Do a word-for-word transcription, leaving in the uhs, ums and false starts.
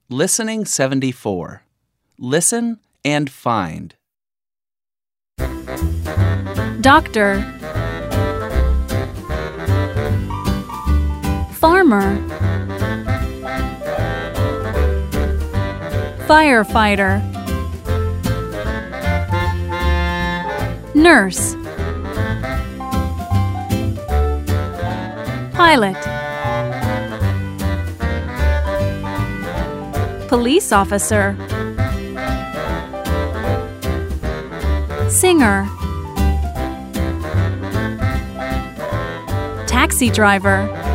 Listening seventy-four. Listen and find. Doctor, farmer, firefighter, nurse, pilot, police officer, singer, taxi driver,